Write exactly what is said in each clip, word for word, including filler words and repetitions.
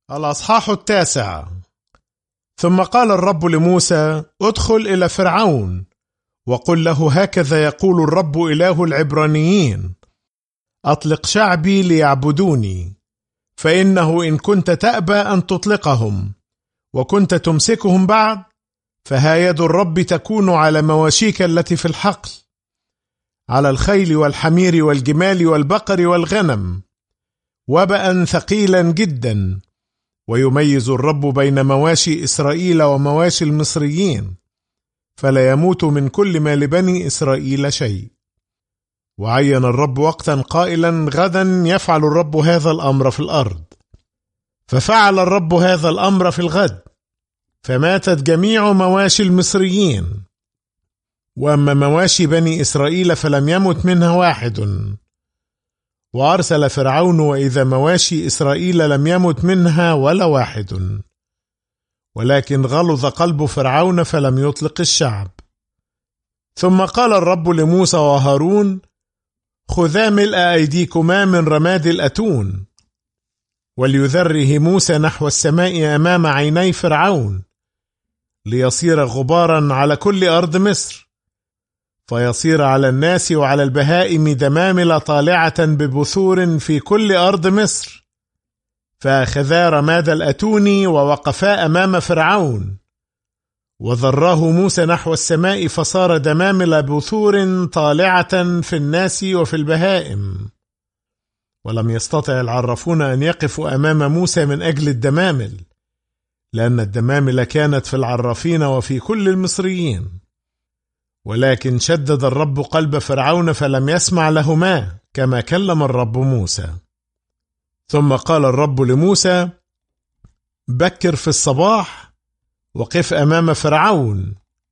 الأصحاح التاسع. ثم قال الرب لموسى: ادخل إلى فرعون وقل له: هكذا يقول الرب إله العبرانيين: أطلق شعبي ليعبدوني، فإنه إن كنت تأبى أن تطلقهم وكنت تمسكهم بعد، فها يد الرب تكون على مواشيك التي في الحقل، على الخيل والحمير والجمال والبقر والغنم، وبأ ثقيلا جدا. ويميز الرب بين مواشي إسرائيل ومواشي المصريين، فلا يموت من كل ما لبني إسرائيل شيء. وعين الرب وقتا قائلا: غدا يفعل الرب هذا الأمر في الأرض. ففعل الرب هذا الأمر في الغد، فماتت جميع مواشي المصريين، وأما مواشي بني إسرائيل فلم يمت منها واحد. وأرسل فرعون وإذا مواشي إسرائيل لم يمت منها ولا واحد، ولكن غلظ قلب فرعون فلم يطلق الشعب. ثم قال الرب لموسى وهارون: خذا ملء أيديكما من رماد الأتون. وليذره موسى نحو السماء أمام عيني فرعون، ليصير غبارا على كل أرض مصر، فيصير على الناس وعلى البهائم دمامل طالعة ببثور في كل أرض مصر. فأخذا رماد الأتون ووقفا أمام فرعون، وذراه موسى نحو السماء، فصار دمامل بثور طالعة في الناس وفي البهائم. ولم يستطع العرافون أن يقفوا أمام موسى من أجل الدمامل، لأن الدمامل كانت في العرافين وفي كل المصريين. ولكن شدد الرب قلب فرعون فلم يسمع لهما، كما كلم الرب موسى. ثم قال الرب لموسى: بكر في الصباح وقف أمام فرعون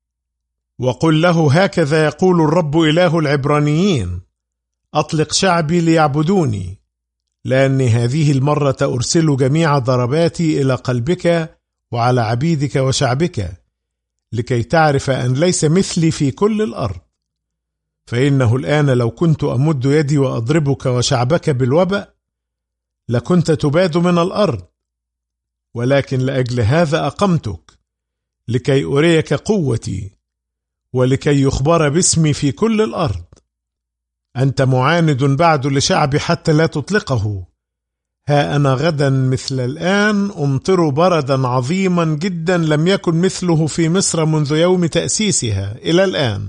وقل له: هكذا يقول الرب إله العبرانيين: أطلق شعبي ليعبدوني، لأني هذه المرة أرسل جميع ضرباتي إلى قلبك وعلى عبيدك وشعبك، لكي تعرف أن ليس مثلي في كل الأرض. فإنه الآن لو كنت أمد يدي وأضربك وشعبك بالوبأ لكنت تباد من الأرض، ولكن لأجل هذا أقمتك، لكي أريك قوتي ولكي يخبر باسمي في كل الأرض. أنت معاند بعد لشعبي حتى لا تطلقه. ها أنا غدا مثل الآن أمطر بردا عظيما جدا لم يكن مثله في مصر منذ يوم تأسيسها إلى الآن.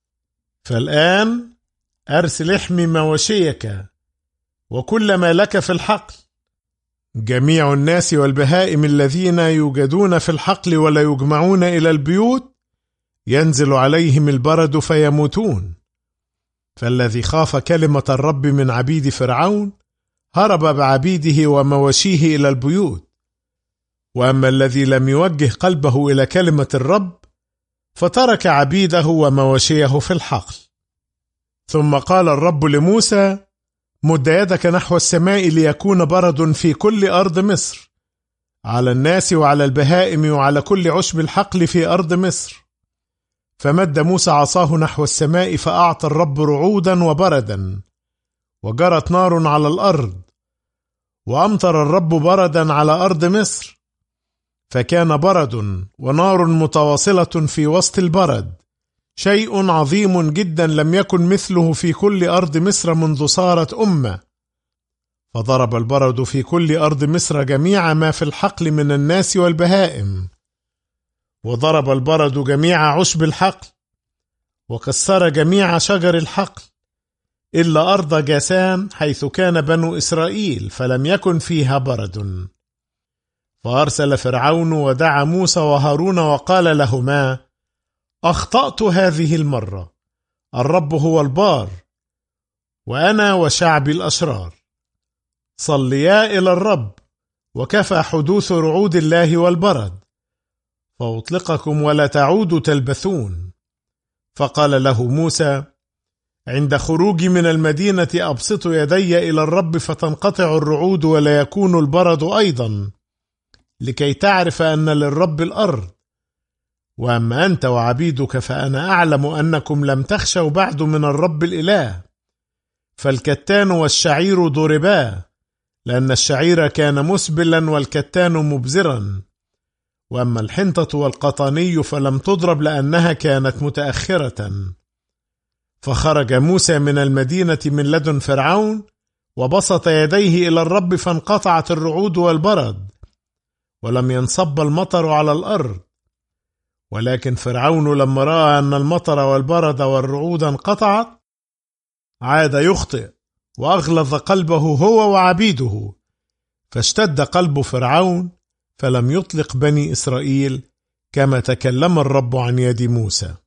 فالآن أرسل احمي مواشيك وكل ما لك في الحقل. جميع الناس والبهائم الذين يوجدون في الحقل ولا يجمعون إلى البيوت ينزل عليهم البرد فيموتون. فالذي خاف كلمة الرب من عبيد فرعون هرب بعبيده ومواشيه إلى البيوت، وأما الذي لم يوجه قلبه إلى كلمة الرب فترك عبيده ومواشيه في الحقل. ثم قال الرب لموسى: مد يدك نحو السماء ليكون برد في كل أرض مصر، على الناس وعلى البهائم وعلى كل عشب الحقل في أرض مصر. فمد موسى عصاه نحو السماء، فأعطى الرب رعودا وبردا، وجرت نار على الأرض، وأمطر الرب بردا على أرض مصر. فكان برد ونار متواصلة في وسط البرد، شيء عظيم جدا لم يكن مثله في كل أرض مصر منذ صارت أمة. فضرب البرد في كل أرض مصر جميع ما في الحقل من الناس والبهائم، وضرب البرد جميع عشب الحقل، وكسر جميع شجر الحقل، إلا أرض جاسان حيث كان بنو إسرائيل، فلم يكن فيها برد. فأرسل فرعون ودعا موسى وهارون وقال لهما: أخطأت هذه المرة، الرب هو البار وأنا وشعبي الأشرار. صليا إلى الرب، وكفى حدوث رعود الله والبرد، فأطلقكم ولا تعودوا تلبثون. فقال له موسى: عند خروجي من المدينة أبسط يدي إلى الرب فتنقطع الرعود ولا يكون البرد أيضا، لكي تعرف أن للرب الأرض. وأما أنت وعبيدك فأنا أعلم أنكم لم تخشوا بعد من الرب الإله. فالكتان والشعير ضربا، لأن الشعير كان مسبلا والكتان مبزرا، وأما الحنطة والقطاني فلم تضرب لأنها كانت متأخرة. فخرج موسى من المدينة من لدن فرعون، وبسط يديه إلى الرب، فانقطعت الرعود والبرد، ولم ينصب المطر على الأرض. ولكن فرعون لما رأى أن المطر والبرد والرعود انقطعت، عاد يخطئ وأغلظ قلبه هو وعبيده، فاشتد قلب فرعون، فلم يطلق بني إسرائيل كما تكلم الرب عن يد موسى.